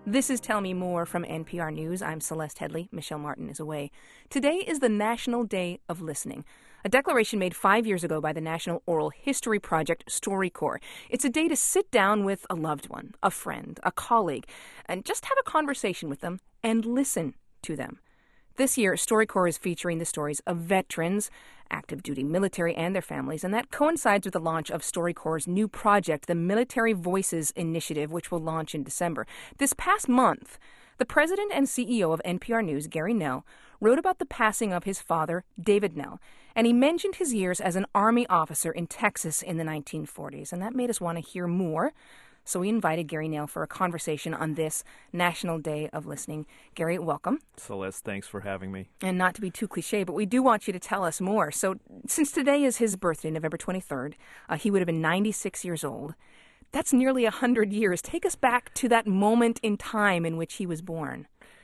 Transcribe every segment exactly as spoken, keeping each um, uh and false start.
This is Tell Me More from N P R News. I'm Celeste Headley. Michelle Martin is away. Today is the National Day of Listening, a declaration made five years ago by the National Oral History Project StoryCorps. It's a day to sit down with a loved one, a friend, a colleague, and just have a conversation with them and listen to them. This year, StoryCorps is featuring the stories of veterans, active duty military, and their families, and that coincides with the launch of StoryCorps' new project, the Military Voices Initiative, which will launch in December. This past month, the president and C E O of N P R News, Gary Knell, wrote about the passing of his father, David Knell, and he mentioned his years as an Army officer in Texas in the nineteen forties, and that made us want to hear more. So we invited Gary Knell for a conversation on this National Day of Listening. Gary, welcome. Celeste, thanks for having me. And not to be too cliche, but we do want you to tell us more. So since today is his birthday, November twenty-third, uh, he would have been ninety-six years old. That's nearly one hundred years. Take us back to that moment in time in which he was born.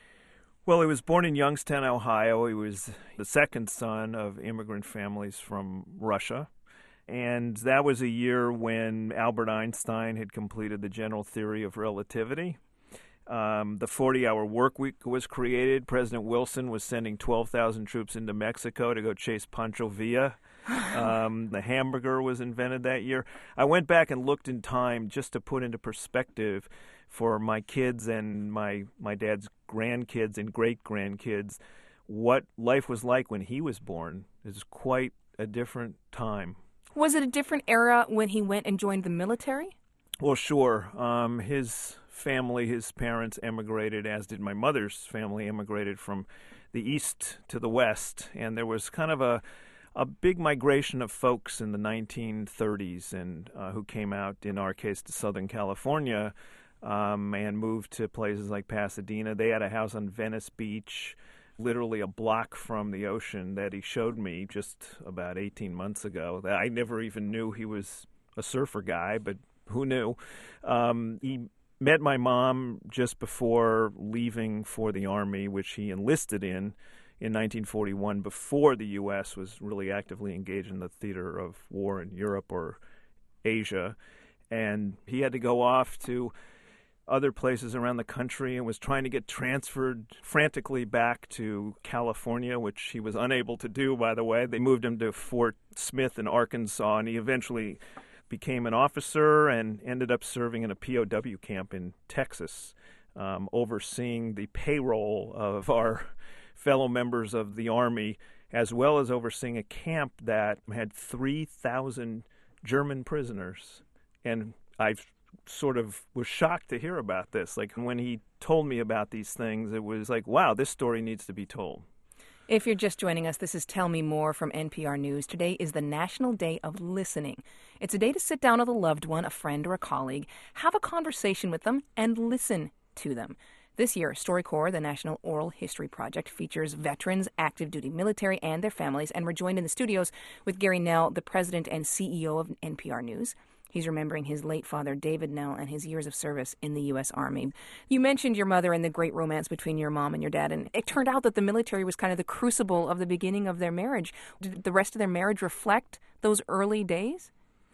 Well, he was born in Youngstown, Ohio. He was the second son of immigrant families from Russia. And that was a year when Albert Einstein had completed the general theory of relativity. Um, the forty-hour work week was created. President Wilson was sending twelve thousand troops into Mexico to go chase Pancho Villa. Um, the hamburger was invented that year. I went back and looked in time just to put into perspective for my kids and my, my dad's grandkids and great-grandkids what life was like when he was born. It was quite a different time. Was it a different era when he went and joined the military? Well, sure. Um, his family, his parents emigrated, as did my mother's family, emigrated from the east to the west. And there was kind of a, a big migration of folks in the nineteen thirties and uh, who came out, in our case, to Southern California um, and moved to places like Pasadena. They had a house on Venice Beach, literally a block from the ocean, that he showed me just about eighteen months ago. I never even knew he was a surfer guy, but who knew? Um, he met my mom just before leaving for the Army, which he enlisted in in nineteen forty-one, before the U S was really actively engaged in the theater of war in Europe or Asia. And he had to go off to other places around the country and was trying to get transferred frantically back to California, which he was unable to do, by the way. They moved him to Fort Smith in Arkansas, and he eventually became an officer and ended up serving in a P O W camp in Texas, um, overseeing the payroll of our fellow members of the Army, as well as overseeing a camp that had three thousand German prisoners. And I've sort of was shocked to hear about this. Like, when he told me about these things, it was like, wow, this story needs to be told. If you're just joining us, this is Tell Me More from N P R News. Today is the National Day of Listening. It's a day to sit down with a loved one, a friend, or a colleague, have a conversation with them, and listen to them. This year, StoryCorps, the National Oral History Project, features veterans, active duty military, and their families, and we're joined in the studios with Gary Knell, the president and C E O of N P R News. He's remembering his late father, David Knell, and his years of service in the U S. Army. You mentioned your mother and the great romance between your mom and your dad, and it turned out that the military was kind of the crucible of the beginning of their marriage. Did the rest of their marriage reflect those early days?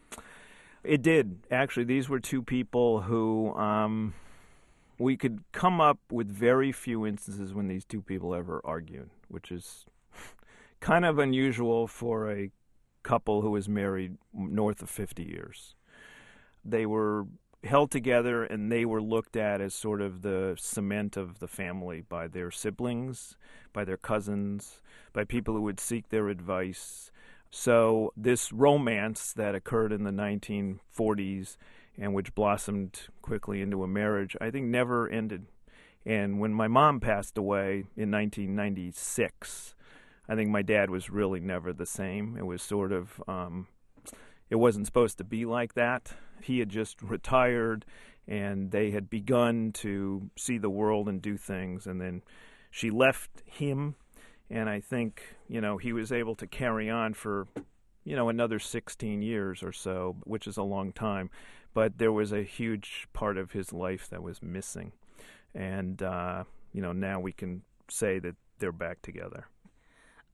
It did. Actually, these were two people who um, we could come up with very few instances when these two people ever argued, which is kind of unusual for a couple who was married north of fifty years. They were held together, and they were looked at as sort of the cement of the family by their siblings, by their cousins, by people who would seek their advice. So this romance that occurred in the nineteen forties and which blossomed quickly into a marriage, I think never ended. And when my mom passed away in nineteen ninety-six, I think my dad was really never the same. It was sort of, um, it wasn't supposed to be like that. He had just retired, and they had begun to see the world and do things, and then she left him, and I think, you know, he was able to carry on for, you know, another sixteen years or so, which is a long time, but there was a huge part of his life that was missing, and, uh, you know, now we can say that they're back together.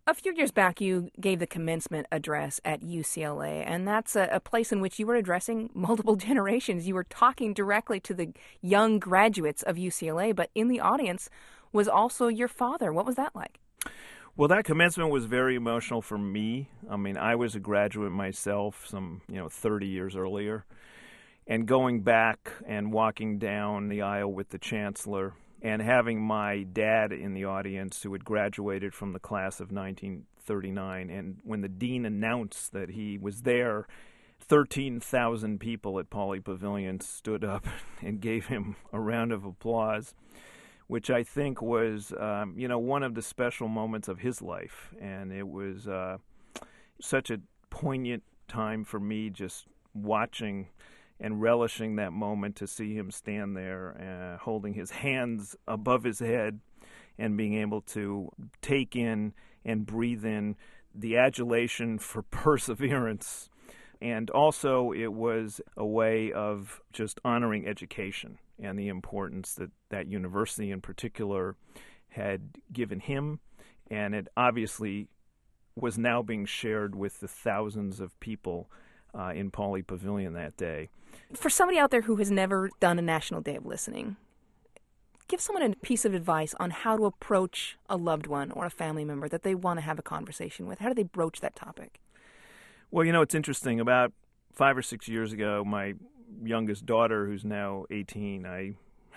A few years back, you gave the commencement address at U C L A, and that's a, a place in which you were addressing multiple generations. You were talking directly to the young graduates of U C L A, but in the audience was also your father. What was that like? Well, that commencement was very emotional for me. I mean, I was a graduate myself some, you know, thirty years earlier. And going back and walking down the aisle with the chancellor and having my dad in the audience who had graduated from the class of nineteen thirty-nine. And when the dean announced that he was there, thirteen thousand people at Pauley Pavilion stood up and gave him a round of applause, which I think was, um, you know, one of the special moments of his life. And it was uh, such a poignant time for me just watching and relishing that moment to see him stand there uh, holding his hands above his head and being able to take in and breathe in the adulation for perseverance. And also it was a way of just honoring education and the importance that that university in particular had given him. And it obviously was now being shared with the thousands of people uh, in Pauley Pavilion that day. For somebody out there who has never done a National Day of Listening, give someone a piece of advice on how to approach a loved one or a family member that they want to have a conversation with. How do they broach that topic? Well, you know, it's interesting. About five or six years ago, my youngest daughter, who's now eighteen, I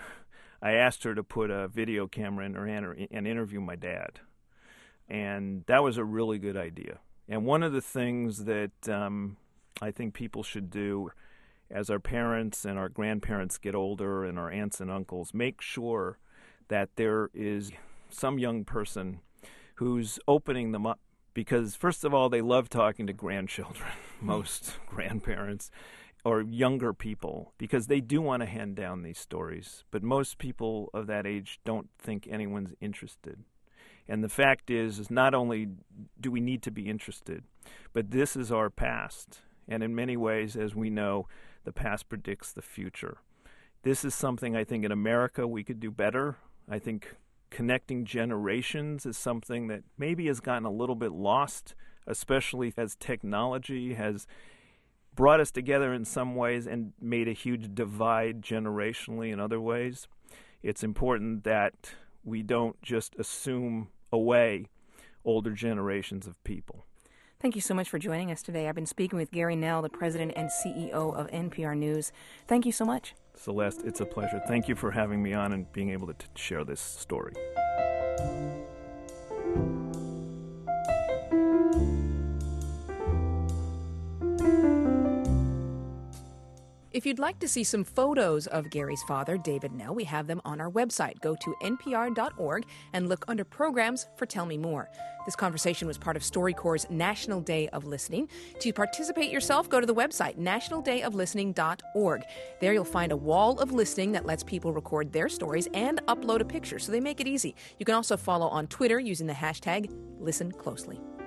I asked her to put a video camera in her hand and interview my dad. And that was a really good idea. And one of the things that um, I think people should do as our parents and our grandparents get older and our aunts and uncles, make sure that there is some young person who's opening them up. Because, first of all, they love talking to grandchildren, most grandparents, or younger people, because they do want to hand down these stories. But most people of that age don't think anyone's interested. And the fact is, is not only do we need to be interested, but this is our past. And in many ways, as we know, the past predicts the future. This is something I think in America we could do better. I think connecting generations is something that maybe has gotten a little bit lost, especially as technology has brought us together in some ways and made a huge divide generationally in other ways. It's important that we don't just assume away older generations of people. Thank you so much for joining us today. I've been speaking with Gary Knell, the president and C E O of N P R News. Thank you so much. Celeste, it's a pleasure. Thank you for having me on and being able to t- share this story. If you'd like to see some photos of Gary's father, David Knell, we have them on our website. Go to N P R dot org and look under programs for Tell Me More. This conversation was part of StoryCorps' National Day of Listening. To participate yourself, go to the website, national day of listening dot org. There you'll find a wall of listening that lets people record their stories and upload a picture, so they make it easy. You can also follow on Twitter using the hashtag Listen Closely.